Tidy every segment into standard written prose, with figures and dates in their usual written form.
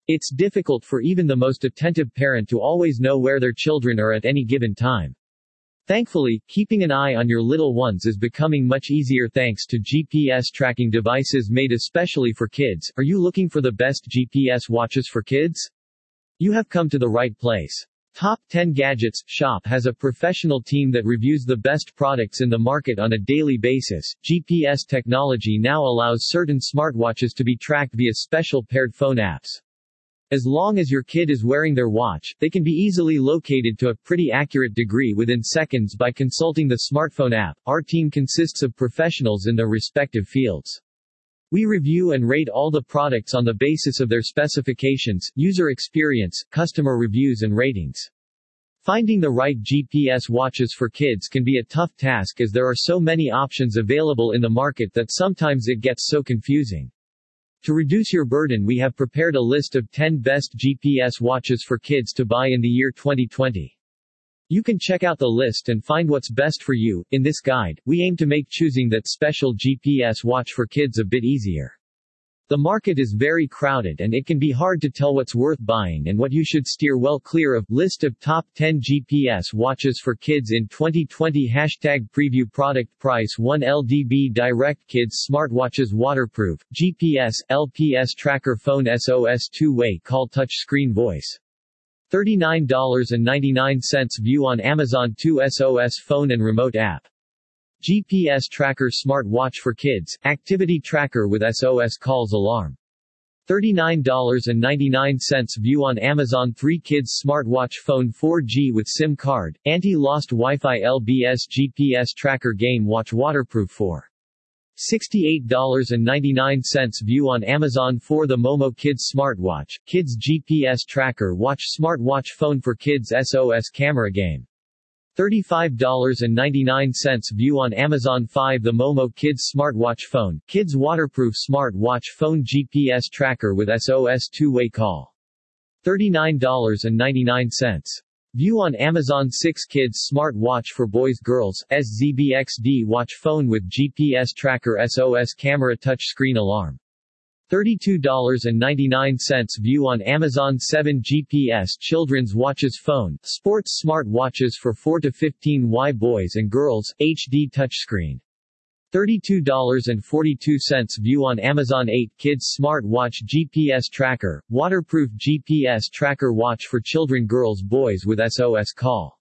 It's difficult for even the most attentive parent to always know where their children are at any given time. Thankfully, keeping an eye on your little ones is becoming much easier thanks to GPS tracking devices made especially for kids. Are you looking for the best GPS watches for kids? You have come to the right place. Top 10 Gadgets Shop has a professional team that reviews the best products in the market on a daily basis. GPS technology now allows certain smartwatches to be tracked via special paired phone apps. As long as your kid is wearing their watch, they can be easily located to a pretty accurate degree within seconds by consulting the smartphone app. Our team consists of professionals in their respective fields. We review and rate all the products on the basis of their specifications, user experience, customer reviews and ratings. Finding the right GPS watches for kids can be a tough task as there are so many options available in the market that sometimes it gets so confusing. To reduce your burden, we have prepared a list of 10 best GPS watches for kids to buy in the year 2020. You can check out the list and find what's best for you. In this guide, we aim to make choosing that special GPS watch for kids a bit easier. The market is very crowded and it can be hard to tell what's worth buying and what you should steer well clear of. List of top 10 GPS watches for kids in 2020. #preview product price. 1 LDB Direct Kids Smartwatches Waterproof, GPS, LPS Tracker Phone SOS Two-Way Call Touchscreen Voice. $39.99 View on Amazon 2 SOS Phone and Remote App. GPS Tracker Smart Watch for Kids, Activity Tracker with SOS Calls Alarm. $39.99 View on Amazon 3 Kids Smartwatch Phone 4G with SIM card, Anti-Lost Wi-Fi LBS GPS Tracker Game Watch Waterproof for $68.99 View on Amazon 4 The Momo Kids Smartwatch, Kids GPS Tracker Watch Smartwatch Phone for Kids SOS Camera Game. $35.99 View on Amazon 5 The Momo Kids Smartwatch Phone, Kids Waterproof Smartwatch Phone GPS Tracker with SOS Two-Way Call. $39.99. View on Amazon 6 Kids Smart Watch for Boys Girls, SZBXD Watch Phone with GPS Tracker SOS Camera Touchscreen Alarm. $32.99 View on Amazon 7 GPS Children's Watches Phone, Sports Smart Watches for 4 to 15Y Boys and Girls, HD Touchscreen. $32.42 View on Amazon 8 Kids Smart Watch GPS Tracker, Waterproof GPS Tracker Watch for Children Girls Boys with SOS Call.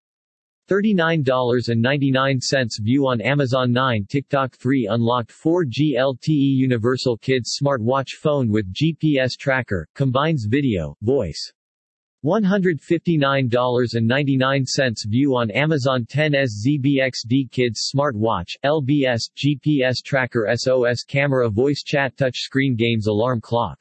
$39.99 View on Amazon 9 TikTok 3 Unlocked 4G LTE Universal Kids Smartwatch Phone with GPS Tracker, combines video, voice. $159.99 View on Amazon 10 SZBXD Kids Smartwatch, LBS, GPS Tracker SOS Camera Voice Chat Touchscreen Games Alarm Clock.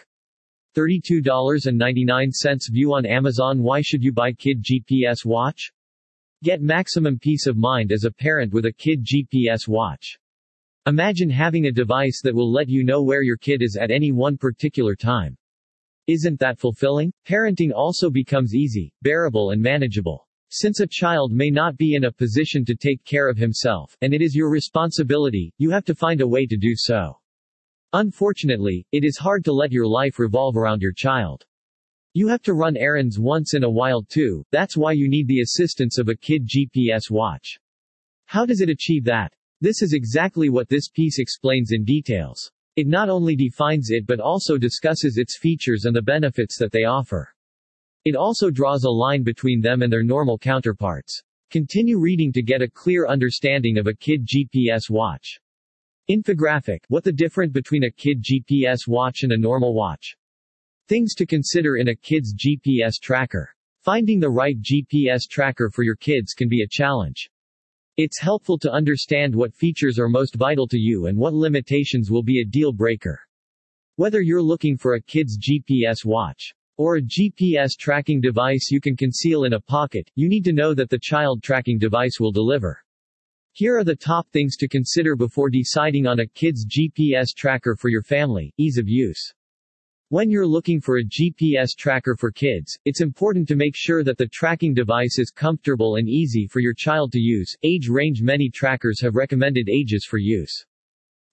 $32.99 View on Amazon Why should you buy Kid GPS Watch? Get maximum peace of mind as a parent with a Kid GPS watch. Imagine having a device that will let you know where your kid is at any one particular time. Isn't that fulfilling? Parenting also becomes easy, bearable and manageable. Since a child may not be in a position to take care of himself, and it is your responsibility, you have to find a way to do so. Unfortunately, it is hard to let your life revolve around your child. You have to run errands once in a while too, that's why you need the assistance of a Kid GPS watch. How does it achieve that? This is exactly what this piece explains in details. It not only defines it but also discusses its features and the benefits that they offer. It also draws a line between them and their normal counterparts. Continue reading to get a clear understanding of a Kid GPS watch. Infographic: What the difference between a Kid GPS watch and a normal watch. Things to consider in a kid's GPS tracker. Finding the right GPS tracker for your kids can be a challenge. It's helpful to understand what features are most vital to you and what limitations will be a deal breaker. Whether you're looking for a kid's GPS watch or a GPS tracking device you can conceal in a pocket, you need to know that the child tracking device will deliver. Here are the top things to consider before deciding on a kid's GPS tracker for your family. Ease of use. When you're looking for a GPS tracker for kids, it's important to make sure that the tracking device is comfortable and easy for your child to use. Age range: Many trackers have recommended ages for use.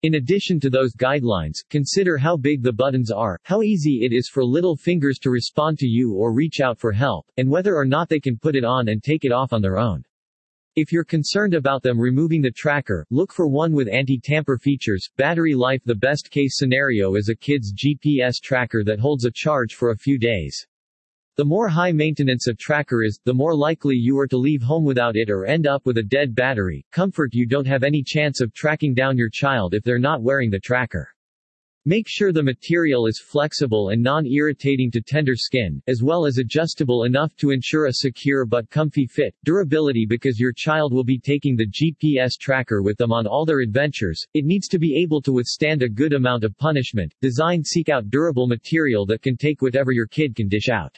In addition to those guidelines, consider how big the buttons are, how easy it is for little fingers to respond to you or reach out for help, and whether or not they can put it on and take it off on their own. If you're concerned about them removing the tracker, look for one with anti-tamper features. Battery life. The best case scenario is a kid's GPS tracker that holds a charge for a few days. The more high maintenance a tracker is, the more likely you are to leave home without it or end up with a dead battery. Comfort. You don't have any chance of tracking down your child if they're not wearing the tracker. Make sure the material is flexible and non-irritating to tender skin, as well as adjustable enough to ensure a secure but comfy fit. Durability. Because your child will be taking the GPS tracker with them on all their adventures, it needs to be able to withstand a good amount of punishment. Design. Seek out durable material that can take whatever your kid can dish out.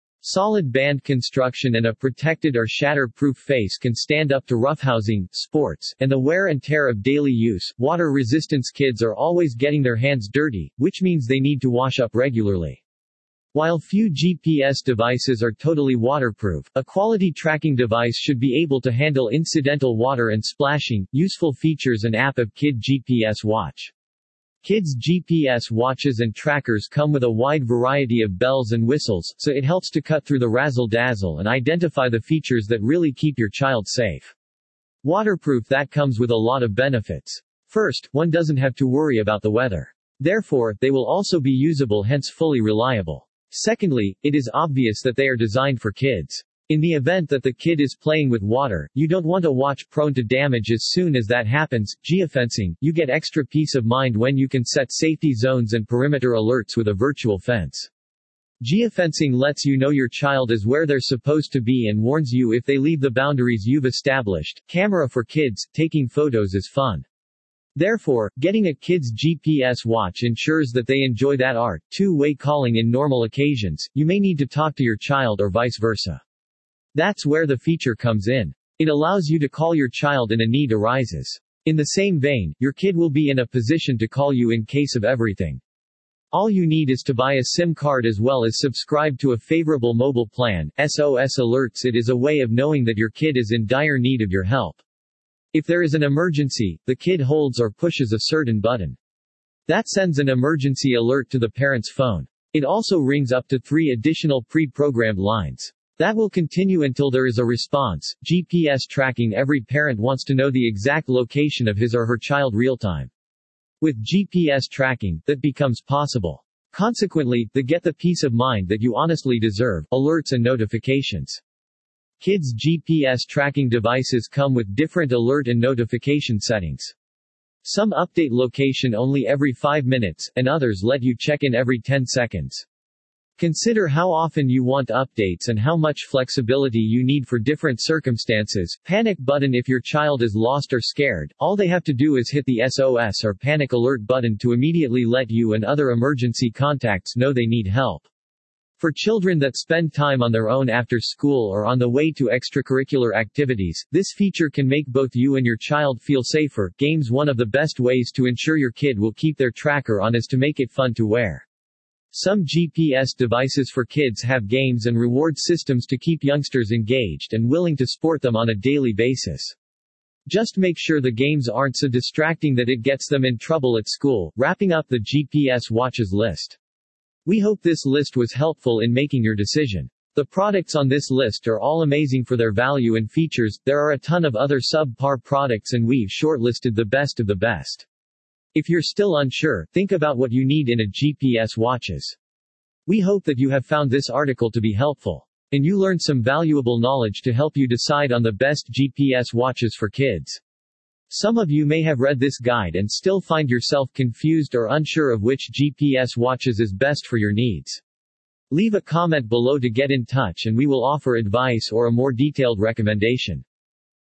Solid band construction and a protected or shatter-proof face can stand up to roughhousing, sports, and the wear and tear of daily use. Water resistance. Kids are always getting their hands dirty, which means they need to wash up regularly. While few GPS devices are totally waterproof, a quality tracking device should be able to handle incidental water and splashing. Useful features. An app of Kid GPS Watch. Kids' GPS watches and trackers come with a wide variety of bells and whistles, so it helps to cut through the razzle-dazzle and identify the features that really keep your child safe. Waterproof. That comes with a lot of benefits. First, one doesn't have to worry about the weather. Therefore, they will also be usable, hence fully reliable. Secondly, it is obvious that they are designed for kids. In the event that the kid is playing with water, you don't want a watch prone to damage as soon as that happens. Geofencing. You get extra peace of mind when you can set safety zones and perimeter alerts with a virtual fence. Geofencing lets you know your child is where they're supposed to be and warns you if they leave the boundaries you've established. Camera. For kids, taking photos is fun. Therefore, getting a kid's GPS watch ensures that they enjoy that art. Two-way calling. In normal occasions, you may need to talk to your child or vice versa. That's where the feature comes in. It allows you to call your child when a need arises. In the same vein, your kid will be in a position to call you in case of everything. All you need is to buy a SIM card as well as subscribe to a favorable mobile plan. SOS alerts. It is a way of knowing that your kid is in dire need of your help. If there is an emergency, the kid holds or pushes a certain button. That sends an emergency alert to the parent's phone. It also rings up to 3 additional pre-programmed lines. That will continue until there is a response. GPS tracking. Every parent wants to know the exact location of his or her child real-time. With GPS tracking, that becomes possible. Consequently, they get the peace of mind that you honestly deserve. Alerts and notifications. Kids' GPS tracking devices come with different alert and notification settings. Some update location only every 5 minutes, and others let you check in every 10 seconds. Consider how often you want updates and how much flexibility you need for different circumstances. Panic button. If your child is lost or scared, all they have to do is hit the SOS or panic alert button to immediately let you and other emergency contacts know they need help. For children that spend time on their own after school or on the way to extracurricular activities, this feature can make both you and your child feel safer. Games. One of the best ways to ensure your kid will keep their tracker on is to make it fun to wear. Some GPS devices for kids have games and reward systems to keep youngsters engaged and willing to sport them on a daily basis. Just make sure the games aren't so distracting that it gets them in trouble at school. Wrapping up the GPS watches list. We hope this list was helpful in making your decision. The products on this list are all amazing for their value and features. There are a ton of other subpar products and we've shortlisted the best of the best. If you're still unsure, think about what you need in a GPS watches. We hope that you have found this article to be helpful, and you learned some valuable knowledge to help you decide on the best GPS watches for kids. Some of you may have read this guide and still find yourself confused or unsure of which GPS watches is best for your needs. Leave a comment below to get in touch and we will offer advice or a more detailed recommendation.